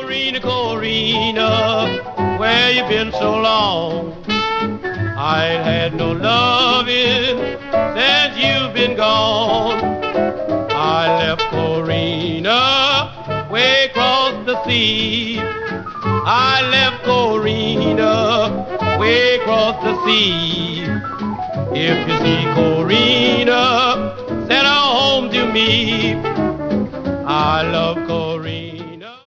Corina, Corina, where you been so long? I ain't had no loving since you've been gone. I left Corina way across the sea. I left Corina way across the sea. If you see